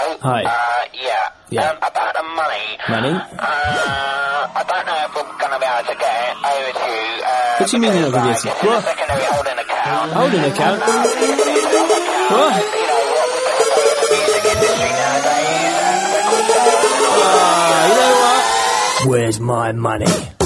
Hi. Yeah. About the money. Money? I don't know if we're going to be able to get it over to you. What do you mean you're not going to be able to? What? Secondary holding account. Holding account? What? You know, what with the state of the music industry nowadays and record sales and all that. You know what? Where's my money?